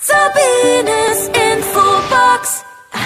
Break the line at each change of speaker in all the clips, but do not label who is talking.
Sabines Infobox.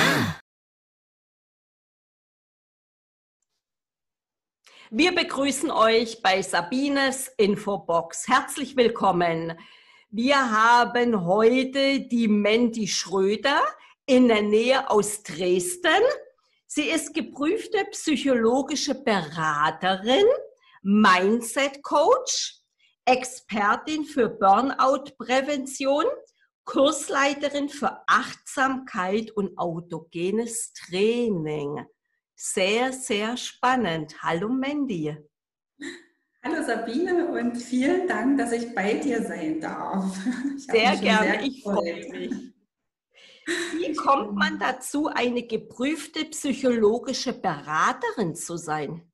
Wir begrüßen euch bei Sabines Infobox. Herzlich willkommen. Wir haben heute die Mandy Schröder in der Nähe aus Dresden. Sie ist geprüfte psychologische Beraterin, Mindset-Coach, Expertin für Burnout-Prävention, Kursleiterin für Achtsamkeit und autogenes Training. Sehr, sehr spannend. Hallo Mandy.
Hallo Sabine und vielen Dank, dass ich bei dir sein darf.
Sehr gerne, ich freue mich. Wie kommt man dazu, eine geprüfte psychologische Beraterin zu sein?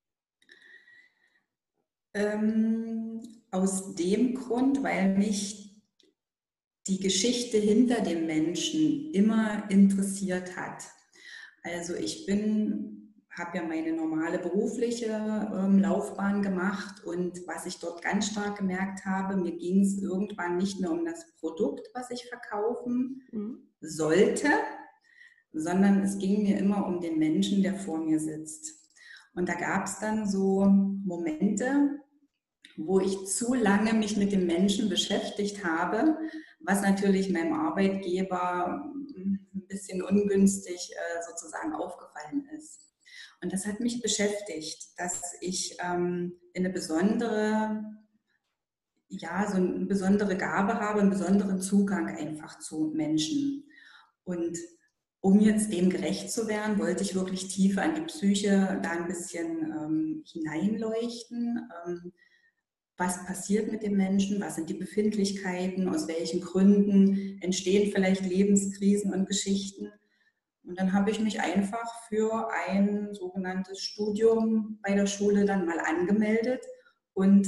Aus dem Grund, weil mich die Geschichte hinter dem Menschen immer interessiert hat. Also ich habe ja meine normale berufliche Laufbahn gemacht und was ich dort ganz stark gemerkt habe, mir ging es irgendwann nicht mehr um das Produkt, was ich verkaufen sollte, sondern es ging mir immer um den Menschen, der vor mir sitzt. Und da gab es dann so Momente, wo ich zu lange mich mit dem Menschen beschäftigt habe, was natürlich meinem Arbeitgeber ein bisschen ungünstig sozusagen aufgefallen ist. Und das hat mich beschäftigt, dass ich so eine besondere Gabe habe, einen besonderen Zugang einfach zu Menschen. Und um jetzt dem gerecht zu werden, wollte ich wirklich tiefer an die Psyche da ein bisschen hineinleuchten. Was passiert mit dem Menschen? Was sind die Befindlichkeiten? Aus welchen Gründen entstehen vielleicht Lebenskrisen und Geschichten? Und dann habe ich mich einfach für ein sogenanntes Studium bei der Schule dann mal angemeldet und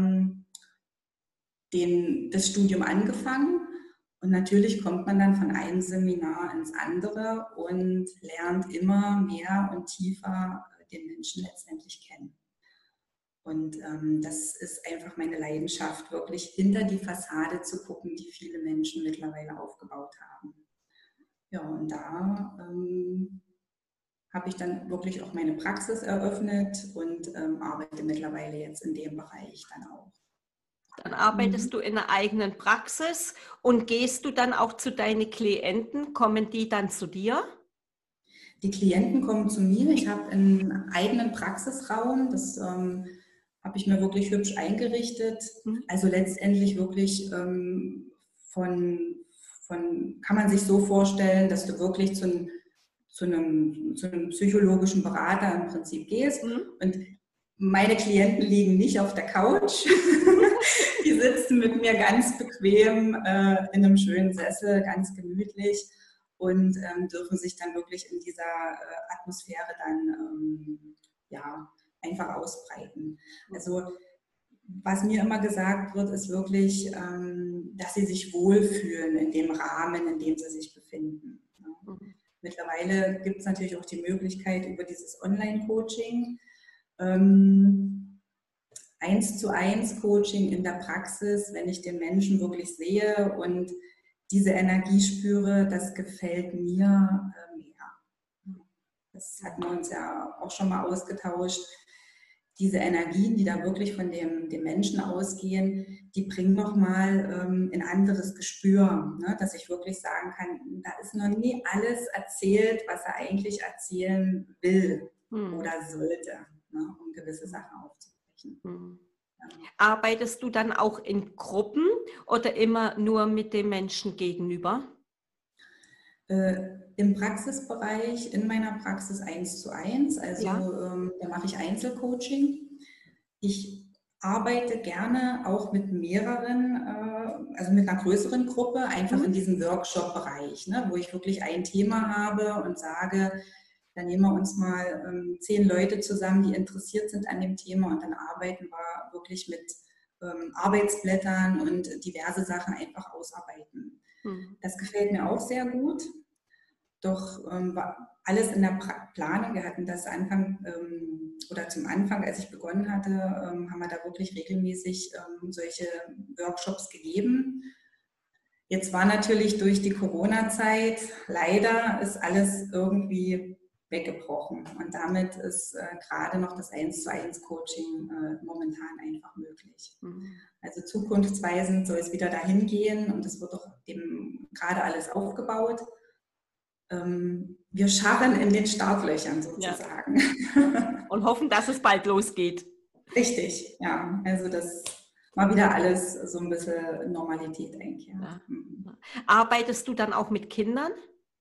das Studium angefangen. Und natürlich kommt man dann von einem Seminar ins andere und lernt immer mehr und tiefer den Menschen letztendlich kennen. Und das ist einfach meine Leidenschaft, wirklich hinter die Fassade zu gucken, die viele Menschen mittlerweile aufgebaut haben. Ja, und da habe ich dann wirklich auch meine Praxis eröffnet und arbeite mittlerweile jetzt in dem Bereich dann auch.
Dann arbeitest du in einer eigenen Praxis und gehst du dann auch zu deinen Klienten? Kommen die dann zu dir?
Die Klienten kommen zu mir. Ich habe einen eigenen Praxisraum. Das habe ich mir wirklich hübsch eingerichtet. Also letztendlich wirklich kann man sich so vorstellen, dass du wirklich zu einem psychologischen Berater im Prinzip gehst. Und meine Klienten liegen nicht auf der Couch. Die sitzen mit mir ganz bequem in einem schönen Sessel, ganz gemütlich und dürfen sich dann wirklich in dieser Atmosphäre dann einfach ausbreiten. Also was mir immer gesagt wird, ist wirklich, dass sie sich wohlfühlen in dem Rahmen, in dem sie sich befinden. Mittlerweile gibt es natürlich auch die Möglichkeit über dieses Online-Coaching, 1:1 Coaching in der Praxis, wenn ich den Menschen wirklich sehe und diese Energie spüre, das gefällt mir mehr. Das hatten wir uns ja auch schon mal ausgetauscht. Diese Energien, die da wirklich von dem Menschen ausgehen, die bringen nochmal ein anderes Gespür, ne? Dass ich wirklich sagen kann, da ist noch nie alles erzählt, was er eigentlich erzählen will oder sollte, ne? Um gewisse Sachen aufzubrechen.
Ja. Arbeitest du dann auch in Gruppen oder immer nur mit dem Menschen gegenüber?
Im Praxisbereich, in meiner Praxis 1:1, also da mache ich Einzelcoaching. Ich arbeite gerne auch mit mehreren, also mit einer größeren Gruppe, einfach in diesem Workshop-Bereich, ne, wo ich wirklich ein Thema habe und sage, dann nehmen wir uns mal 10 Leute zusammen, die interessiert sind an dem Thema und dann arbeiten wir wirklich mit Arbeitsblättern und diverse Sachen einfach ausarbeiten. Das gefällt mir auch sehr gut. Doch war alles in der Planung. Wir hatten das zum Anfang, als ich begonnen hatte, haben wir da wirklich regelmäßig solche Workshops gegeben. Jetzt war natürlich durch die Corona-Zeit, leider ist alles irgendwie weggebrochen. Und damit ist gerade noch das 1:1 Coaching momentan einfach möglich. Also zukunftsweisend soll es wieder dahin gehen und es wird auch eben gerade alles aufgebaut. Wir scharren in den Startlöchern sozusagen.
Ja. Und hoffen, dass es bald losgeht.
Richtig, ja. Also das mal wieder alles so ein bisschen Normalität einkehrt.
Ja. Arbeitest du dann auch mit Kindern?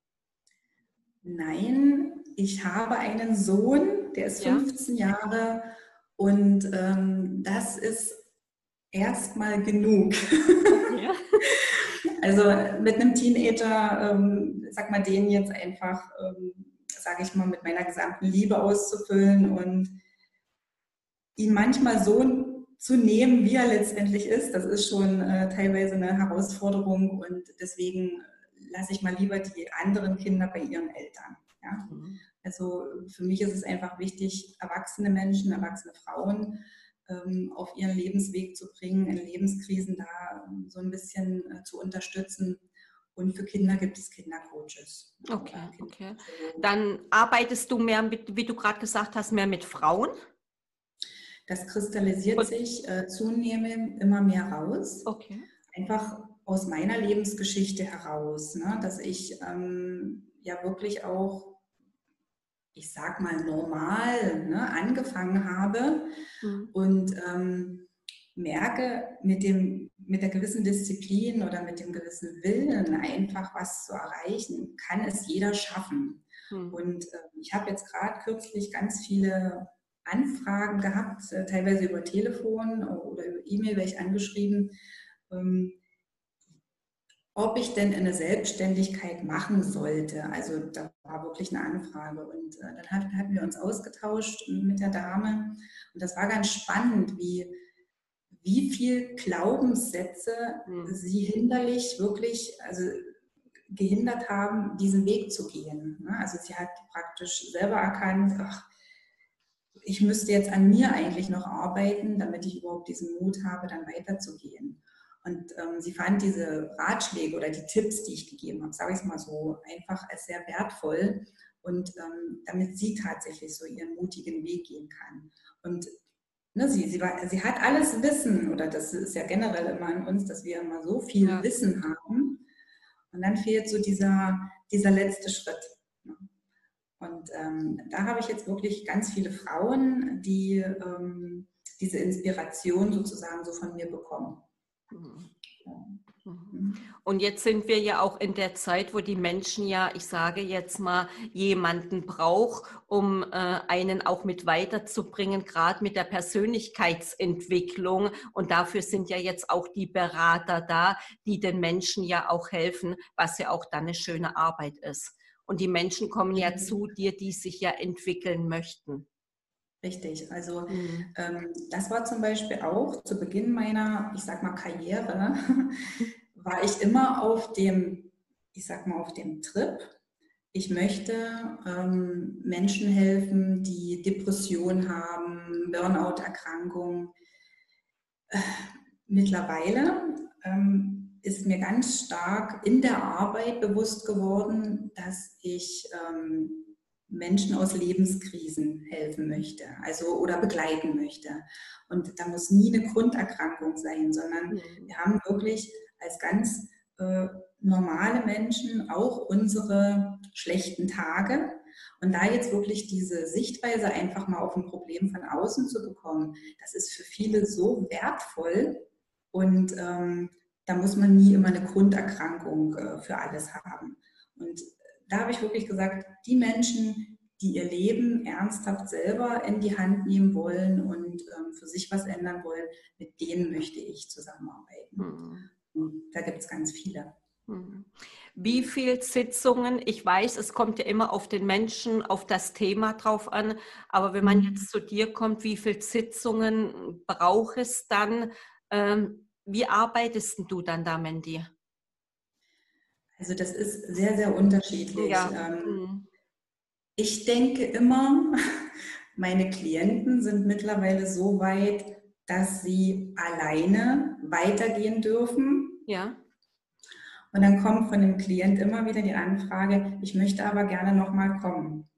Nein, ich habe einen Sohn, der ist 15 Jahre und das ist erstmal genug. Ja. Also mit einem Teenager, sag mal, den jetzt einfach, sage ich mal, mit meiner gesamten Liebe auszufüllen und ihn manchmal so zu nehmen, wie er letztendlich ist, das ist schon teilweise eine Herausforderung und deswegen lasse ich mal lieber die anderen Kinder bei ihren Eltern. Ja? Also für mich ist es einfach wichtig, erwachsene Menschen, erwachsene Frauen auf ihren Lebensweg zu bringen, in Lebenskrisen da so ein bisschen zu unterstützen. Und für Kinder gibt es Kindercoaches.
Okay. Dann arbeitest du mehr mit, wie du gerade gesagt hast, mehr mit Frauen?
Das kristallisiert sich zunehmend immer mehr raus. Okay. Einfach aus meiner Lebensgeschichte heraus, ne? Dass ich ja wirklich auch, ich sag mal, normal, ne, angefangen habe und merke, mit der gewissen Disziplin oder mit dem gewissen Willen einfach was zu erreichen, kann es jeder schaffen. Und ich habe jetzt gerade kürzlich ganz viele Anfragen gehabt, teilweise über Telefon oder über E-Mail, werde ich angeschrieben, ob ich denn eine Selbstständigkeit machen sollte. Also da war wirklich eine Anfrage und dann hatten wir uns ausgetauscht mit der Dame und das war ganz spannend, wie viel Glaubenssätze sie hinderlich wirklich, also gehindert haben, diesen Weg zu gehen. Also sie hat praktisch selber erkannt, ach, ich müsste jetzt an mir eigentlich noch arbeiten, damit ich überhaupt diesen Mut habe, dann weiterzugehen. Und sie fand diese Ratschläge oder die Tipps, die ich gegeben habe, sage ich es mal so, einfach als sehr wertvoll und damit sie tatsächlich so ihren mutigen Weg gehen kann. Und ne, sie hat alles Wissen, oder das ist ja generell immer an uns, dass wir immer so viel Wissen haben und dann fehlt so dieser letzte Schritt. Und da habe ich jetzt wirklich ganz viele Frauen, die diese Inspiration sozusagen so von mir bekommen.
Und jetzt sind wir ja auch in der Zeit, wo die Menschen ja, ich sage jetzt mal, jemanden braucht, um einen auch mit weiterzubringen, gerade mit der Persönlichkeitsentwicklung. Und dafür sind ja jetzt auch die Berater da, die den Menschen ja auch helfen, was ja auch dann eine schöne Arbeit ist. Und die Menschen kommen ja zu dir, die sich ja entwickeln möchten.
Richtig, also das war zum Beispiel auch zu Beginn meiner, ich sag mal, Karriere, war ich immer auf dem, ich sag mal, auf dem Trip. Ich möchte Menschen helfen, die Depression haben, Burnout-Erkrankung. Mittlerweile ist mir ganz stark in der Arbeit bewusst geworden, dass ich Menschen aus Lebenskrisen helfen möchte, also oder begleiten möchte. Und da muss nie eine Grunderkrankung sein, sondern wir haben wirklich als ganz normale Menschen auch unsere schlechten Tage. Und da jetzt wirklich diese Sichtweise einfach mal auf ein Problem von außen zu bekommen, das ist für viele so wertvoll und da muss man nie immer eine Grunderkrankung für alles haben. Und da habe ich wirklich gesagt, die Menschen, die ihr Leben ernsthaft selber in die Hand nehmen wollen und für sich was ändern wollen, mit denen möchte ich zusammenarbeiten. Und da gibt es ganz viele.
Wie viele Sitzungen, ich weiß, es kommt ja immer auf den Menschen, auf das Thema drauf an, aber wenn man jetzt zu dir kommt, wie viele Sitzungen braucht es dann? Wie arbeitest du dann da, Mandy?
Also das ist sehr, sehr unterschiedlich.
Ja.
Ich denke immer, meine Klienten sind mittlerweile so weit, dass sie alleine weitergehen dürfen.
Ja.
Und dann kommt von dem Klient immer wieder die Anfrage, ich möchte aber gerne nochmal kommen.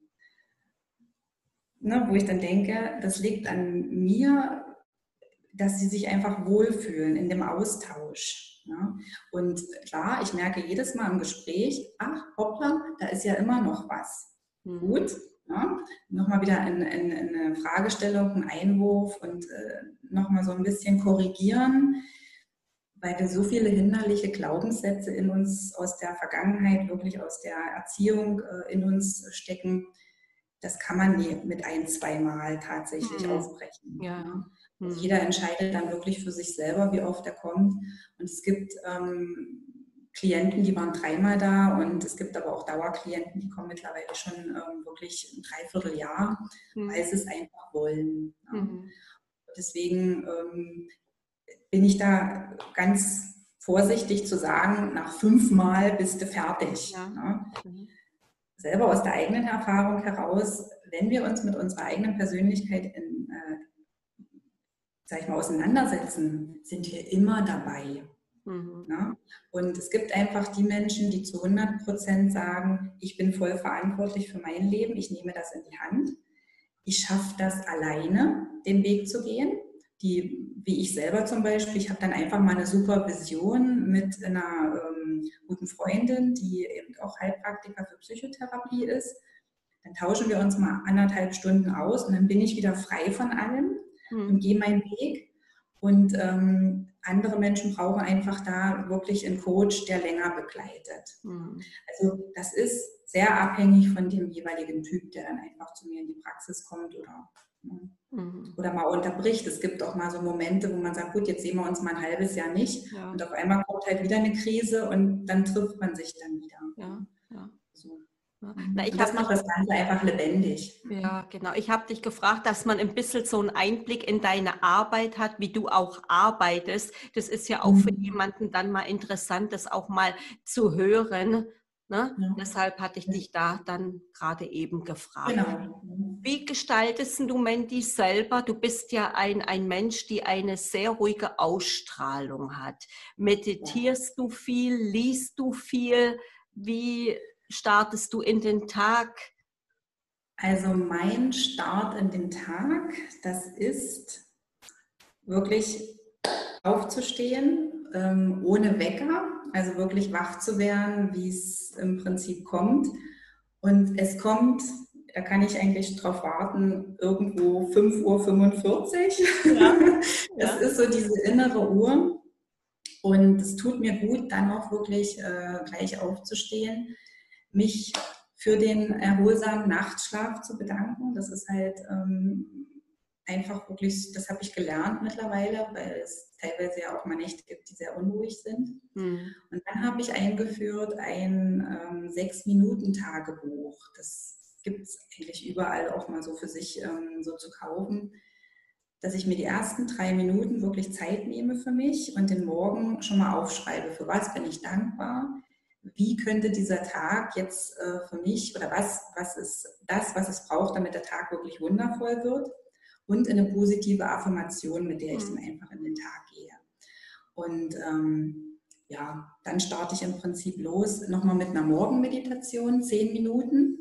Ne, wo ich dann denke, das liegt an mir, dass sie sich einfach wohlfühlen in dem Austausch. Ne? Und klar, ich merke jedes Mal im Gespräch, ach, hoppla, da ist ja immer noch was. Gut, ne? Nochmal wieder eine Fragestellung, ein Einwurf und nochmal so ein bisschen korrigieren, weil wir so viele hinderliche Glaubenssätze in uns aus der Vergangenheit, wirklich aus der Erziehung in uns stecken. Das kann man nie mit ein-, zweimal tatsächlich aufbrechen.
Ja.
Ne? Also jeder entscheidet dann wirklich für sich selber, wie oft er kommt. Und es gibt Klienten, die waren 3-mal da, und es gibt aber auch Dauerklienten, die kommen mittlerweile schon wirklich ein Dreivierteljahr, weil sie es einfach wollen. Ne? Deswegen bin ich da ganz vorsichtig zu sagen, nach 5-mal bist du fertig.
Ja.
Ne? Selber aus der eigenen Erfahrung heraus, wenn wir uns mit unserer eigenen Persönlichkeit sag ich mal, auseinandersetzen, sind wir immer dabei. Ja? Und es gibt einfach die Menschen, die zu 100% sagen, ich bin voll verantwortlich für mein Leben, ich nehme das in die Hand, ich schaffe das alleine, den Weg zu gehen. Wie ich selber zum Beispiel, ich habe dann einfach mal eine Supervision mit einer guten Freundin, die eben auch Heilpraktiker für Psychotherapie ist. Dann tauschen wir uns mal 1,5 Stunden aus und dann bin ich wieder frei von allem und gehe meinen Weg. Und andere Menschen brauchen einfach da wirklich einen Coach, der länger begleitet. Also das ist sehr abhängig von dem jeweiligen Typ, der dann einfach zu mir in die Praxis kommt oder mal unterbricht. Es gibt auch mal so Momente, wo man sagt, gut, jetzt sehen wir uns mal ein halbes Jahr nicht, und auf einmal kommt halt wieder eine Krise und dann trifft man sich dann wieder. So.
Na,
das macht das Ganze einfach lebendig.
Ja, genau. Ich habe dich gefragt, dass man ein bisschen so einen Einblick in deine Arbeit hat, wie du auch arbeitest. Das ist ja auch für jemanden dann mal interessant, das auch mal zu hören. Ne? Ja. Deshalb hatte ich dich da dann gerade eben gefragt.
Genau.
Wie gestaltest du, Mandy, selber? Du bist ja ein Mensch, die eine sehr ruhige Ausstrahlung hat. Meditierst du viel? Liest du viel? Wie startest du in den Tag?
Also mein Start in den Tag, das ist wirklich aufzustehen, ohne Wecker, also wirklich wach zu werden, wie es im Prinzip kommt. Und es kommt, da kann ich eigentlich drauf warten, irgendwo 5:45 Uhr. Ja. Das ist so diese innere Uhr. Und es tut mir gut, dann auch wirklich gleich aufzustehen, mich für den erholsamen Nachtschlaf zu bedanken. Das ist halt einfach wirklich, das habe ich gelernt mittlerweile, weil es teilweise ja auch mal Nächte gibt, die sehr unruhig sind. Und dann habe ich eingeführt ein 6-Minuten-Tagebuch. Das gibt es eigentlich überall auch mal so für sich so zu kaufen, dass ich mir die ersten 3 Minuten wirklich Zeit nehme für mich und den Morgen schon mal aufschreibe, für was bin ich dankbar, wie könnte dieser Tag jetzt für mich, oder was ist das, was es braucht, damit der Tag wirklich wundervoll wird, und eine positive Affirmation, mit der ich dann einfach in den Tag gehe. Und ja, dann starte ich im Prinzip los, nochmal mit einer Morgenmeditation, 10 Minuten.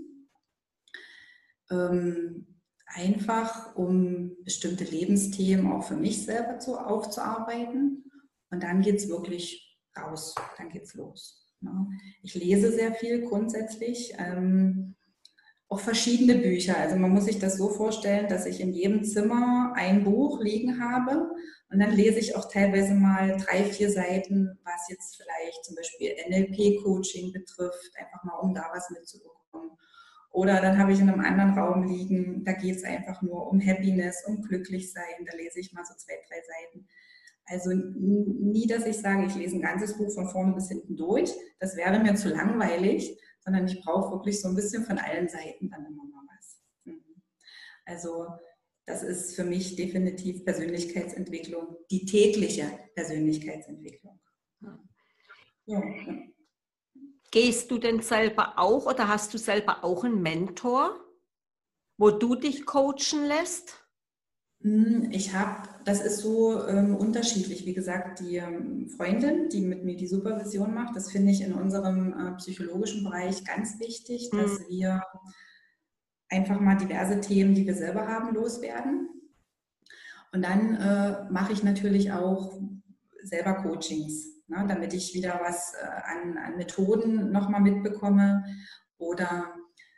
Einfach um bestimmte Lebensthemen auch für mich selber aufzuarbeiten. Und dann geht es wirklich raus, dann geht es los. Ja. Ich lese sehr viel grundsätzlich, auch verschiedene Bücher. Also man muss sich das so vorstellen, dass ich in jedem Zimmer ein Buch liegen habe, und dann lese ich auch teilweise mal 3-4 Seiten, was jetzt vielleicht zum Beispiel NLP-Coaching betrifft, einfach mal um da was mitzubekommen. Oder dann habe ich in einem anderen Raum liegen, da geht es einfach nur um Happiness, um Glücklichsein, da lese ich mal so 2-3 Seiten. Also nie, dass ich sage, ich lese ein ganzes Buch von vorne bis hinten durch, das wäre mir zu langweilig, sondern ich brauche wirklich so ein bisschen von allen Seiten dann immer mal was. Also das ist für mich definitiv Persönlichkeitsentwicklung, die tägliche Persönlichkeitsentwicklung. Ja.
Gehst du denn selber auch, oder hast du selber auch einen Mentor, wo du dich coachen lässt?
Ich habe das ist so unterschiedlich. Wie gesagt, die Freundin, die mit mir die Supervision macht, das finde ich in unserem psychologischen Bereich ganz wichtig, dass wir einfach mal diverse Themen, die wir selber haben, loswerden. Und dann mache ich natürlich auch selber Coachings, ne, damit ich wieder was an Methoden nochmal mitbekomme. Oder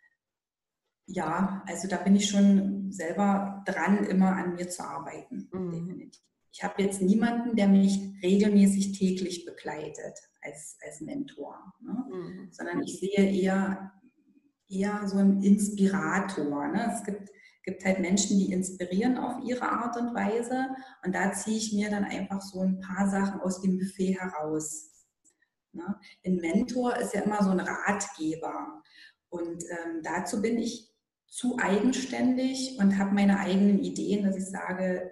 ja, also da bin ich schon selber dran, immer an mir zu arbeiten, definitiv. Ich habe jetzt niemanden, der mich regelmäßig täglich begleitet als Mentor, ne? Sondern ich sehe eher so einen Inspirator. Ne? Es gibt halt Menschen, die inspirieren auf ihre Art und Weise, und da ziehe ich mir dann einfach so ein paar Sachen aus dem Buffet heraus. Ne? Ein Mentor ist ja immer so ein Ratgeber, und dazu bin ich zu eigenständig und habe meine eigenen Ideen, dass ich sage,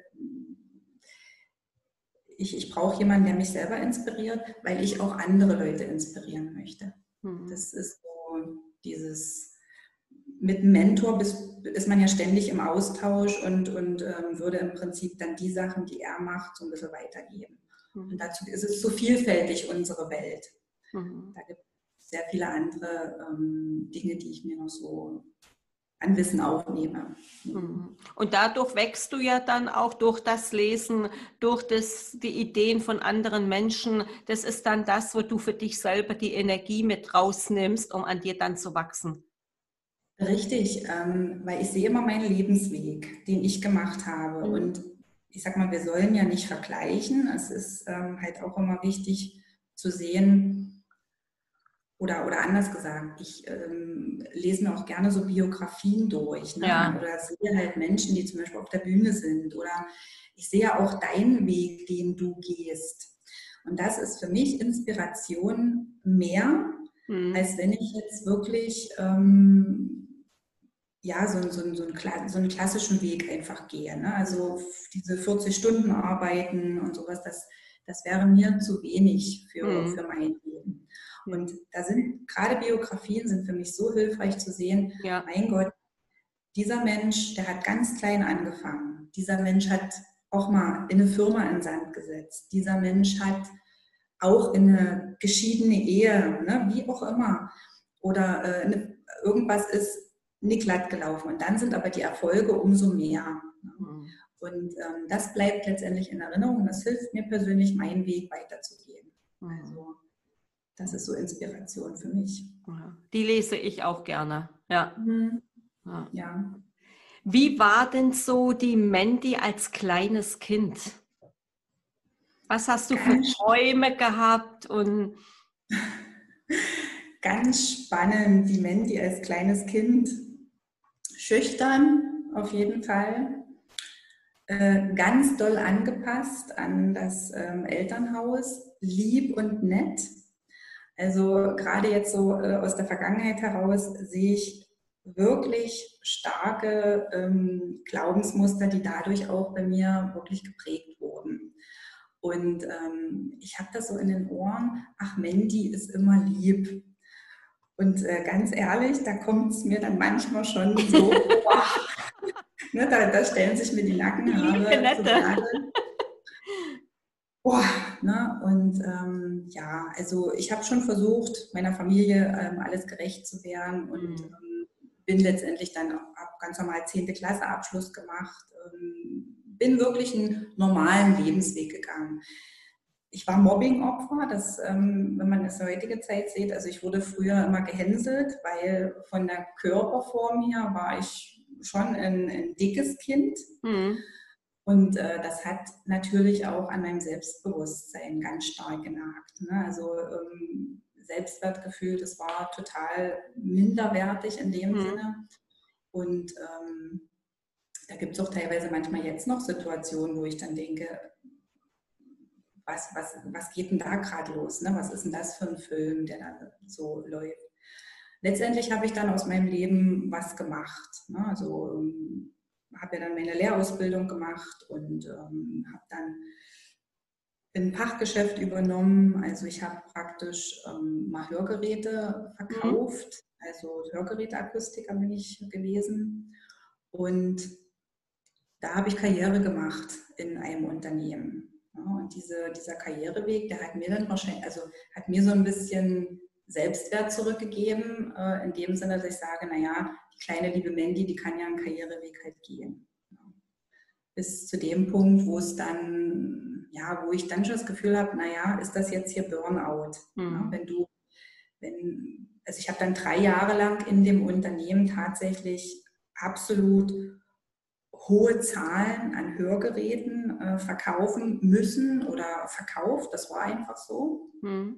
ich brauche jemanden, der mich selber inspiriert, weil ich auch andere Leute inspirieren möchte. Das ist so dieses, mit einem Mentor ist man ja ständig im Austausch und würde im Prinzip dann die Sachen, die er macht, so ein bisschen weitergeben. Und dazu ist es so vielfältig, unsere Welt. Da gibt es sehr viele andere Dinge, die ich mir noch so an Wissen aufnehme.
Und dadurch wächst du ja dann auch durch das Lesen, durch die Ideen von anderen Menschen. Das ist dann das, wo du für dich selber die Energie mit rausnimmst, um an dir dann zu wachsen.
Richtig, weil ich sehe immer meinen Lebensweg, den ich gemacht habe. Und ich sag mal, wir sollen ja nicht vergleichen. Es ist halt auch immer wichtig zu sehen, oder anders gesagt, ich lese mir auch gerne so Biografien durch, ne?
Ja.
Oder sehe halt Menschen, die zum Beispiel auf der Bühne sind, oder ich sehe auch deinen Weg, den du gehst. Und das ist für mich Inspiration mehr, als wenn ich jetzt wirklich ja, so einen klassischen Weg einfach gehe. Ne? Also diese 40 Stunden arbeiten und sowas, das wäre mir zu wenig für mein Leben. Und da sind gerade Biografien sind für mich so hilfreich zu sehen, ja. Mein Gott, dieser Mensch, der hat ganz klein angefangen. Dieser Mensch hat auch mal in eine Firma in den Sand gesetzt. Dieser Mensch hat auch in eine geschiedene Ehe, ne, wie auch immer, oder irgendwas ist nicht glatt gelaufen. Und dann sind aber die Erfolge umso mehr. Ne? Und das bleibt letztendlich in Erinnerung. Das hilft mir persönlich, meinen Weg weiterzugehen. Also das ist so Inspiration für mich.
Die lese ich auch gerne. Ja.
Ja.
Wie war denn so die Mandy als kleines Kind? Was hast du für Träume gehabt? Und
ganz spannend, die Mandy als kleines Kind. Schüchtern, auf jeden Fall. Ganz doll angepasst an das Elternhaus, lieb und nett. Also gerade jetzt so aus der Vergangenheit heraus sehe ich wirklich starke Glaubensmuster, die dadurch auch bei mir wirklich geprägt wurden. Und ich habe das so in den Ohren, ach, Mandy ist immer lieb. Und ganz ehrlich, da kommt es mir dann manchmal schon so, ne, da stellen sich mir die Nackenhaare zu Berge. Boah, ne? Und ja, also ich habe schon versucht, meiner Familie alles gerecht zu werden und bin letztendlich dann ab ganz normal 10. Klasse Abschluss gemacht, bin wirklich einen normalen Lebensweg gegangen. Ich war Mobbing-Opfer, wenn man es in der heutigen Zeit sieht. Also ich wurde früher immer gehänselt, weil von der Körperform her war ich schon ein dickes Kind. Und das hat natürlich auch an meinem Selbstbewusstsein ganz stark genagt. Ne? Also Selbstwertgefühl, das war total minderwertig in dem Sinne. Und da gibt es auch teilweise manchmal jetzt noch Situationen, wo ich dann denke, was geht denn da gerade los? Ne? Was ist denn das für ein Film, der da so läuft? Letztendlich habe ich dann aus meinem Leben was gemacht. Ne? Also habe ja dann meine Lehrausbildung gemacht und habe dann ein Fachgeschäft übernommen. Also ich habe praktisch mal Hörgeräte verkauft. Also Hörgeräteakustiker bin ich gewesen. Und da habe ich Karriere gemacht in einem Unternehmen. Ja, und dieser Karriereweg, der hat mir dann wahrscheinlich, also hat mir so ein bisschen Selbstwert zurückgegeben, in dem Sinne, dass ich sage, naja, die kleine liebe Mandy, die kann ja einen Karriereweg halt gehen. Ja. Bis zu dem Punkt, wo es dann, ja, wo ich dann schon das Gefühl habe, naja, ist das jetzt hier Burnout? Ja, also ich habe dann 3 Jahre lang in dem Unternehmen tatsächlich absolut hohe Zahlen an Hörgeräten verkaufen müssen oder verkauft. Das war einfach so.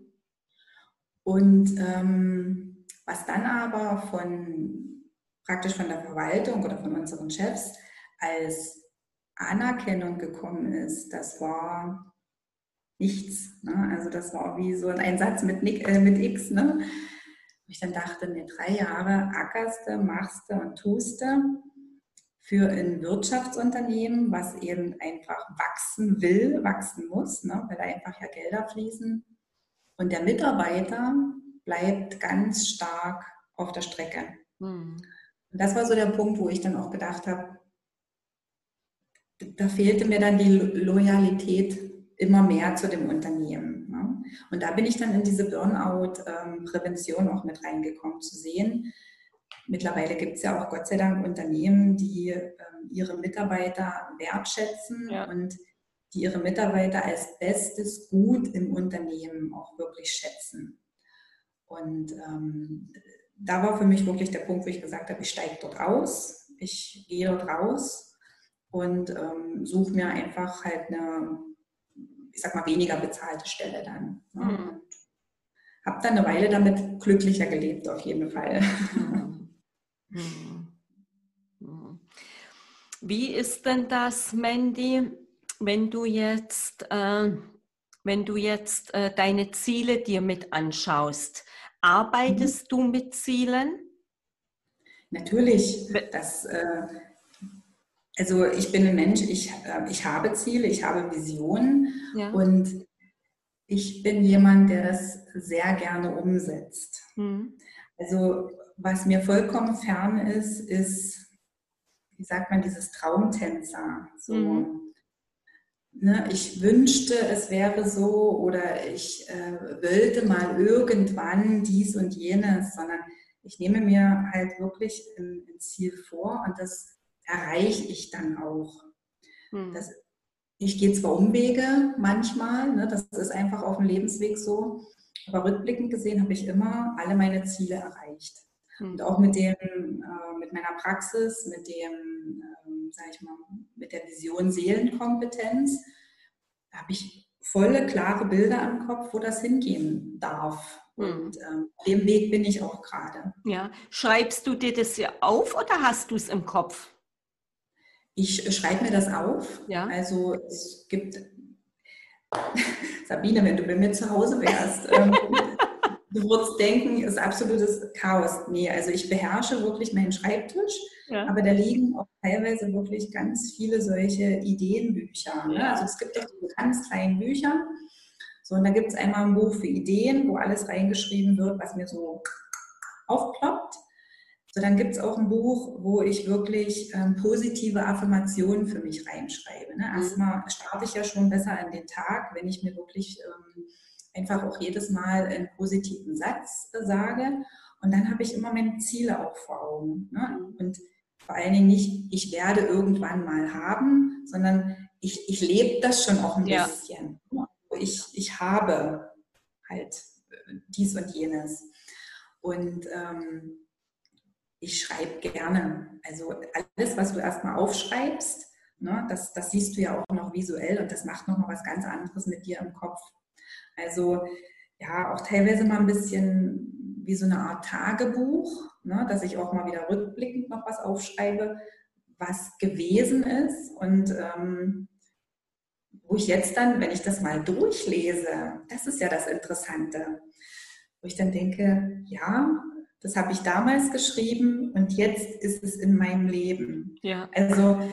Und was dann aber praktisch von der Verwaltung oder von unseren Chefs als Anerkennung gekommen ist, das war nichts. Ne? Also das war wie so ein Satz mit X. Ne? Ich dann dachte, ne, 3 Jahre ackerste, machste und tuste für ein Wirtschaftsunternehmen, was eben einfach wachsen will, wachsen muss, ne, weil da einfach ja Gelder fließen. Und der Mitarbeiter bleibt ganz stark auf der Strecke. Und das war so der Punkt, wo ich dann auch gedacht habe, da fehlte mir dann die Loyalität immer mehr zu dem Unternehmen. Ne? Und da bin ich dann in diese Burnout-Prävention auch mit reingekommen, zu sehen. Mittlerweile gibt es ja auch Gott sei Dank Unternehmen, die ihre Mitarbeiter wertschätzen und die ihre Mitarbeiter als bestes Gut im Unternehmen auch wirklich schätzen. Und da war für mich wirklich der Punkt, wo ich gesagt habe, ich steige dort aus, ich gehe dort raus und suche mir einfach halt eine, ich sag mal, weniger bezahlte Stelle dann. Ne? Und habe dann eine Weile damit glücklicher gelebt, auf jeden Fall.
Wie ist denn das, Mandy, wenn du jetzt deine Ziele dir mit anschaust? Arbeitest du mit Zielen?
Natürlich. Also ich bin ein Mensch, ich habe Ziele, ich habe Visionen und ich bin jemand, der das sehr gerne umsetzt. Also was mir vollkommen fern ist, wie sagt man, dieses Traumtänzer. So, ne, ich wünschte, es wäre so oder ich wollte mal irgendwann dies und jenes, sondern ich nehme mir halt wirklich ein Ziel vor und das erreiche ich dann auch. Ich gehe zwar Umwege manchmal, ne, das ist einfach auf dem Lebensweg so, aber rückblickend gesehen habe ich immer alle meine Ziele erreicht. Und auch mit meiner Praxis, sag ich mal, mit der Vision Seelenkompetenz, da habe ich volle, klare Bilder im Kopf, wo das hingehen darf. Und dem Weg bin ich auch gerade.
Ja. Schreibst du dir das ja auf oder hast du es im Kopf?
Ich schreibe mir das auf.
Ja.
Also es gibt, Sabine, wenn du bei mir zu Hause wärst, du würdest denken, es ist absolutes Chaos. Nee, also ich beherrsche wirklich meinen Schreibtisch, aber da liegen auch teilweise wirklich ganz viele solche Ideenbücher. Ne? Also es gibt auch diese ganz kleinen Bücher. So, und da gibt es einmal ein Buch für Ideen, wo alles reingeschrieben wird, was mir so aufploppt. So, dann gibt es auch ein Buch, wo ich wirklich positive Affirmationen für mich reinschreibe. Ne? Erstmal starte ich ja schon besser in den Tag, wenn ich mir wirklich einfach auch jedes Mal einen positiven Satz sage. Und dann habe ich immer meine Ziele auch vor Augen. Ne? Und vor allen Dingen nicht, ich werde irgendwann mal haben, sondern ich lebe das schon auch ein bisschen. Ich habe halt dies und jenes. Und ich schreibe gerne. Also alles, was du erstmal aufschreibst, ne, das siehst du ja auch noch visuell und das macht nochmal was ganz anderes mit dir im Kopf. Also ja, auch teilweise mal ein bisschen wie so eine Art Tagebuch, ne, dass ich auch mal wieder rückblickend noch was aufschreibe, was gewesen ist und wo ich jetzt dann, wenn ich das mal durchlese, das ist ja das Interessante, wo ich dann denke, ja, das habe ich damals geschrieben und jetzt ist es in meinem Leben.
Ja.
Also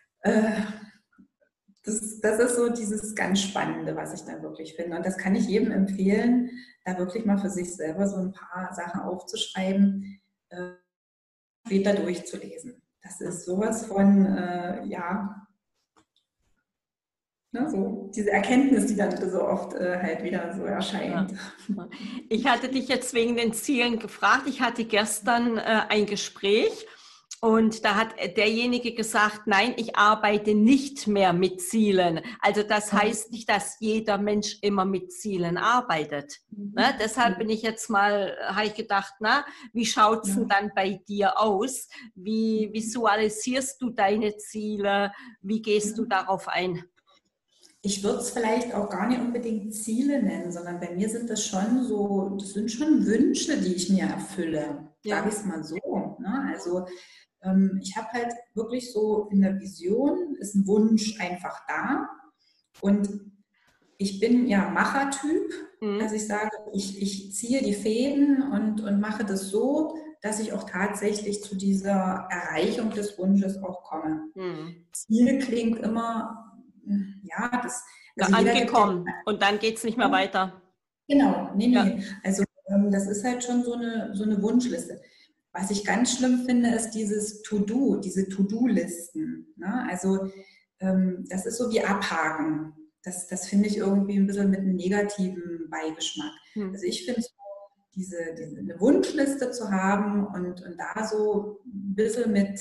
das ist so dieses ganz Spannende, was ich da wirklich finde. Und das kann ich jedem empfehlen, da wirklich mal für sich selber so ein paar Sachen aufzuschreiben, später durchzulesen. Das ist sowas von, ja, Ne, so diese Erkenntnis, die dann so oft halt wieder so erscheint.
Ja. Ich hatte dich jetzt wegen den Zielen gefragt. Ich hatte gestern ein Gespräch und da hat derjenige gesagt, nein, ich arbeite nicht mehr mit Zielen. Also das heißt nicht, dass jeder Mensch immer mit Zielen arbeitet. Ne? Deshalb bin ich jetzt mal, habe ich gedacht, na, wie schaut es denn dann bei dir aus? Wie visualisierst du deine Ziele? Wie gehst du darauf ein?
Ich würde es vielleicht auch gar nicht unbedingt Ziele nennen, sondern bei mir sind das schon so, das sind schon Wünsche, die ich mir erfülle, sage ich es mal so. Ne? Also ich habe halt wirklich so in der Vision, ist ein Wunsch einfach da und ich bin ja Machertyp, dass ich sage, ich ziehe die Fäden und mache das so, dass ich auch tatsächlich zu dieser Erreichung des Wunsches auch komme. Ziel klingt immer, ja, das,
also angekommen und dann geht es nicht mehr weiter.
Genau, nee. Also das ist halt schon so eine Wunschliste. Was ich ganz schlimm finde, ist dieses To-Do, diese To-Do-Listen. Ne? Also das ist so wie Abhaken. Das finde ich irgendwie ein bisschen mit einem negativen Beigeschmack. Also ich finde so, eine Wunschliste zu haben und da so ein bisschen mit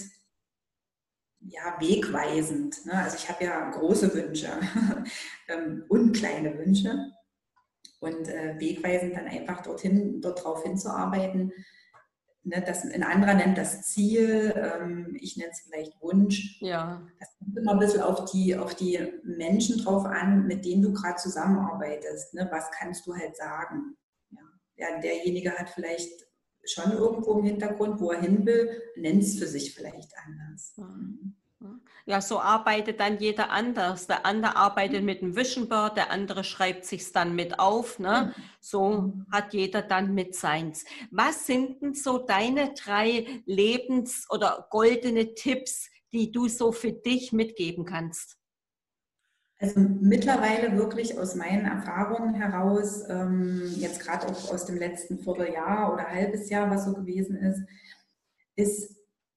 wegweisend. Ne? Also ich habe ja große Wünsche und kleine Wünsche. Und wegweisend dann einfach darauf hinzuarbeiten. Ne, ein anderer nennt das Ziel, ich nenne es vielleicht Wunsch.
Ja.
Das kommt immer ein bisschen auf die Menschen drauf an, mit denen du gerade zusammenarbeitest. Ne? Was kannst du halt sagen? Ja, derjenige hat vielleicht schon irgendwo im Hintergrund, wo er hin will, nennt es für sich vielleicht anders.
Ja, so arbeitet dann jeder anders. Der andere arbeitet mit einem Vision Board, der andere schreibt sich's dann mit auf. Ne? So hat jeder dann mit seins. Was sind denn so deine 3 Lebens- oder goldene Tipps, die du so für dich mitgeben kannst?
Also mittlerweile wirklich aus meinen Erfahrungen heraus, jetzt gerade auch aus dem letzten Vierteljahr oder halbes Jahr, was so gewesen ist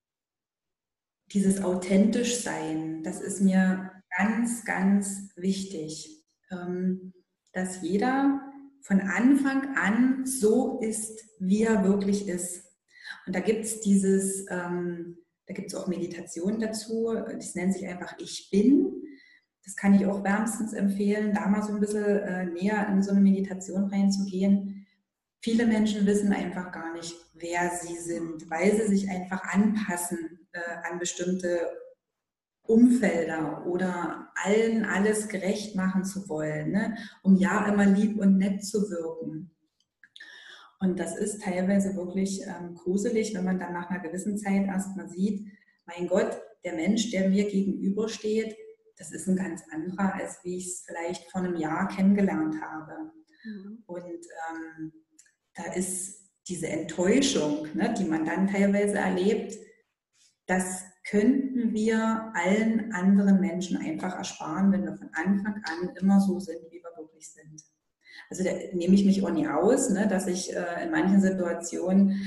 dieses authentisch sein. Das ist mir ganz, ganz wichtig, dass jeder von Anfang an so ist, wie er wirklich ist. Und da gibt es da gibt es auch Meditationen dazu, das nennt sich einfach Ich Bin. Das kann ich auch wärmstens empfehlen, da mal so ein bisschen näher in so eine Meditation reinzugehen. Viele Menschen wissen einfach gar nicht, wer sie sind, weil sie sich einfach anpassen an bestimmte Umfelder oder allen alles gerecht machen zu wollen, ne? Um ja immer lieb und nett zu wirken. Und das ist teilweise wirklich gruselig, wenn man dann nach einer gewissen Zeit erstmal sieht, mein Gott, der Mensch, der mir gegenübersteht, das ist ein ganz anderer, als wie ich es vielleicht vor einem Jahr kennengelernt habe. Und da ist diese Enttäuschung, ne, die man dann teilweise erlebt, das könnten wir allen anderen Menschen einfach ersparen, wenn wir von Anfang an immer so sind, wie wir wirklich sind. Also da nehme ich mich auch nie aus, ne, dass ich in manchen Situationen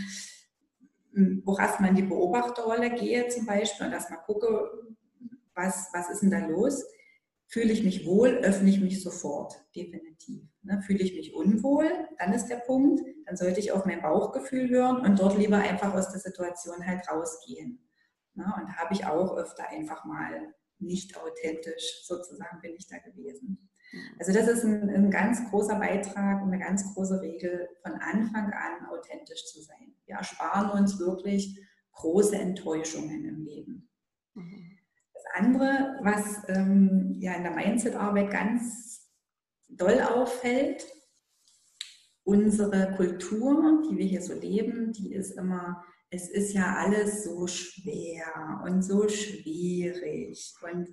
auch erstmal in die Beobachterrolle gehe zum Beispiel und erstmal gucke, was ist denn da los? Fühle ich mich wohl, öffne ich mich sofort, definitiv. Ne? Fühle ich mich unwohl, dann ist der Punkt, dann sollte ich auf mein Bauchgefühl hören und dort lieber einfach aus der Situation halt rausgehen. Ne? Und da habe ich auch öfter einfach mal nicht authentisch, sozusagen bin ich da gewesen. Also das ist ein ganz großer Beitrag und eine ganz große Regel, von Anfang an authentisch zu sein. Wir ersparen uns wirklich große Enttäuschungen im Leben. Das andere, was in der Mindset-Arbeit ganz doll auffällt, unsere Kultur, die wir hier so leben, die ist immer, es ist ja alles so schwer und so schwierig und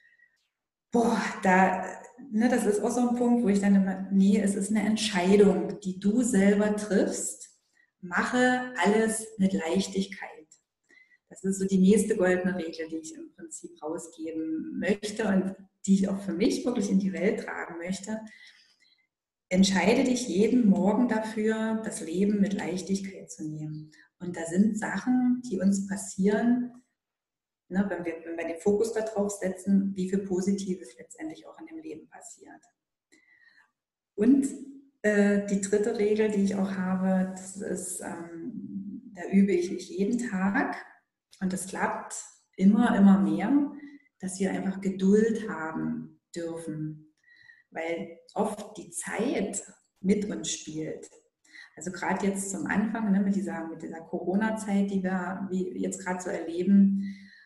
das ist auch so ein Punkt, wo ich dann immer, nee, es ist eine Entscheidung, die du selber triffst. Mache alles mit Leichtigkeit. Das ist so die nächste goldene Regel, die ich im Prinzip rausgeben möchte und die ich auch für mich wirklich in die Welt tragen möchte. Entscheide dich jeden Morgen dafür, das Leben mit Leichtigkeit zu nehmen. Und da sind Sachen, die uns passieren, ne, wenn wir den Fokus darauf setzen, wie viel Positives letztendlich auch in dem Leben passiert. Und die dritte Regel, die ich auch habe, das ist, da übe ich mich jeden Tag und das klappt immer mehr, dass wir einfach Geduld haben dürfen, weil oft die Zeit mit uns spielt. Also gerade jetzt zum Anfang, ne, mit dieser Corona-Zeit, die wir jetzt gerade so erleben,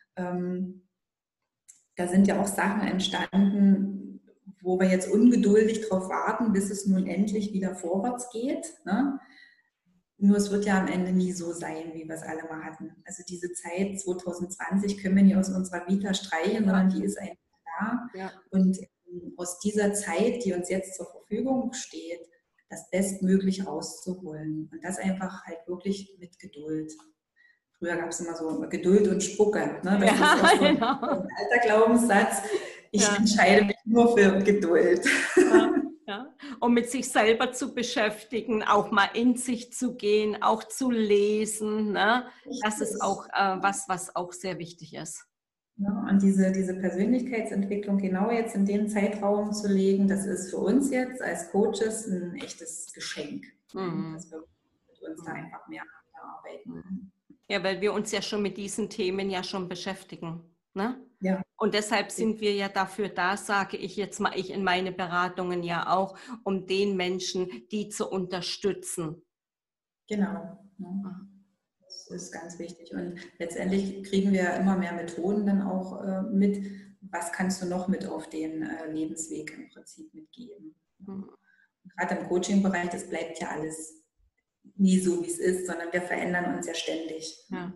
da sind ja auch Sachen entstanden, wo wir jetzt ungeduldig darauf warten, bis es nun endlich wieder vorwärts geht. Ne? Nur es wird ja am Ende nie so sein, wie wir es alle mal hatten. Also diese Zeit 2020 können wir nicht aus unserer Vita streichen, sondern die ist einfach da.
Ja.
Und aus dieser Zeit, die uns jetzt zur Verfügung steht, das Bestmögliche rauszuholen. Und das einfach halt wirklich mit Geduld. Früher gab es immer so Geduld und Spucke. Ne? Das ist auch so ein alter Glaubenssatz. Ich entscheide mich nur für Geduld.
Ja. Und mit sich selber zu beschäftigen, auch mal in sich zu gehen, auch zu lesen. Ne? Das ist auch was auch sehr wichtig ist.
Ja, und diese Persönlichkeitsentwicklung genau jetzt in den Zeitraum zu legen, das ist für uns jetzt als Coaches ein echtes Geschenk, dass wir mit uns da einfach mehr arbeiten.
Ja, weil wir uns ja schon mit diesen Themen ja schon beschäftigen. Ne?
Ja.
Und deshalb sind wir ja dafür da, sage ich jetzt mal, ich in meine Beratungen ja auch, um den Menschen, die zu unterstützen.
Genau. Das ist ganz wichtig. Und letztendlich kriegen wir immer mehr Methoden dann auch mit. Was kannst du noch mit auf den Lebensweg im Prinzip mitgeben? Gerade im Coaching-Bereich, das bleibt ja alles nie so, wie es ist, sondern wir verändern uns ja ständig.
Ja.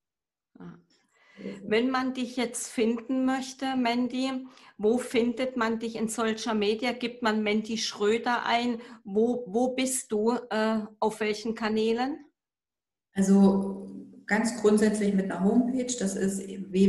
Wenn man dich jetzt finden möchte, Mandy, wo findet man dich in Social Media? Gibt man Mandy Schröder ein? Wo bist du? Auf welchen Kanälen?
Also ganz grundsätzlich mit einer Homepage, das ist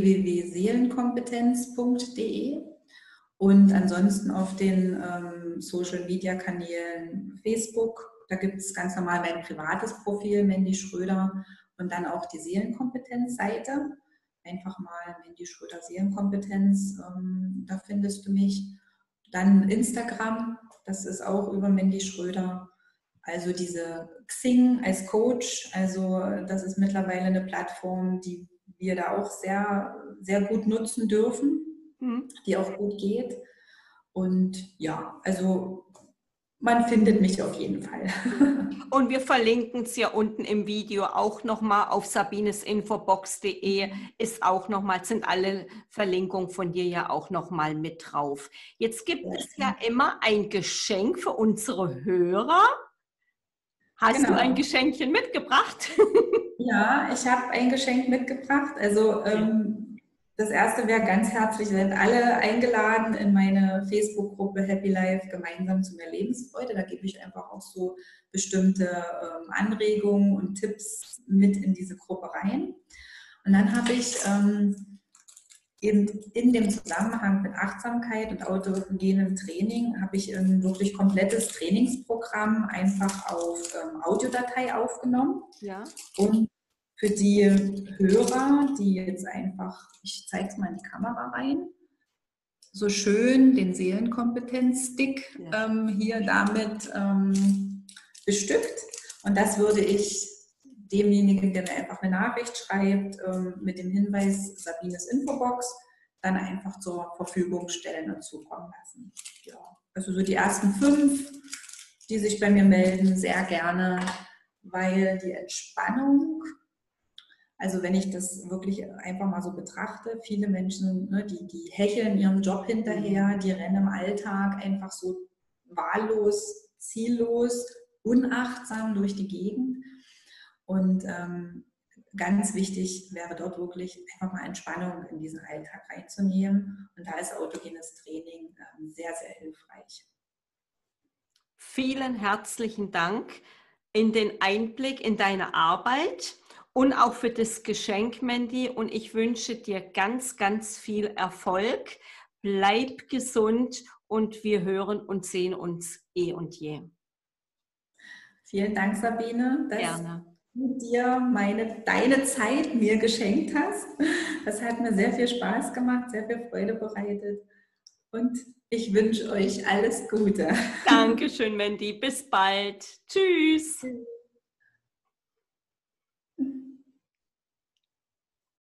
www.seelenkompetenz.de und ansonsten auf den Social Media Kanälen Facebook, da gibt es ganz normal mein privates Profil, Mandy Schröder, und dann auch die Seelenkompetenz-Seite. Einfach mal Mandy Schröder Seelenkompetenz, da findest du mich. Dann Instagram, das ist auch über Mandy Schröder. Also diese Xing als Coach, also das ist mittlerweile eine Plattform, die wir da auch sehr, sehr gut nutzen dürfen, die auch gut geht. Und ja, also man findet mich auf jeden Fall.
Und wir verlinken es ja unten im Video auch nochmal auf sabinesinfobox.de ist auch nochmal, sind alle Verlinkungen von dir ja auch nochmal mit drauf. Jetzt gibt es ja immer ein Geschenk für unsere Hörer. Hast du ein Geschenkchen mitgebracht?
Ja, ich habe ein Geschenk mitgebracht. Also das erste wäre ganz herzlich, sind alle eingeladen in meine Facebook-Gruppe Happy Life gemeinsam zu mehr Lebensfreude. Da gebe ich einfach auch so bestimmte Anregungen und Tipps mit in diese Gruppe rein. Und dann habe ich eben in dem Zusammenhang mit Achtsamkeit und autogenem Training habe ich ein wirklich komplettes Trainingsprogramm einfach auf Audiodatei aufgenommen.
Ja.
Und für die Hörer, die jetzt einfach, ich zeige es mal in die Kamera rein, so schön den Seelenkompetenz-Stick hier damit bestückt. Und das würde ich demjenigen, der mir einfach eine Nachricht schreibt, mit dem Hinweis Sabines Infobox, dann einfach zur Verfügung stellen und zukommen lassen. Ja. Also so die ersten 5, die sich bei mir melden, sehr gerne, weil die Entspannung, also wenn ich das wirklich einfach mal so betrachte, viele Menschen, ne, die hecheln ihrem Job hinterher, die rennen im Alltag einfach so wahllos, ziellos, unachtsam durch die Gegend. Und ganz wichtig wäre dort wirklich einfach mal Entspannung in diesen Alltag reinzunehmen. Und da ist autogenes Training sehr, sehr hilfreich.
Vielen herzlichen Dank in den Einblick in deine Arbeit und auch für das Geschenk, Mandy. Und ich wünsche dir ganz, ganz viel Erfolg. Bleib gesund und wir hören und sehen uns eh und je.
Vielen Dank, Sabine.
Gerne.
du dir deine Zeit mir geschenkt hast. Das hat mir sehr viel Spaß gemacht, sehr viel Freude bereitet. Und ich wünsche euch alles Gute.
Dankeschön, Mandy. Bis bald. Tschüss.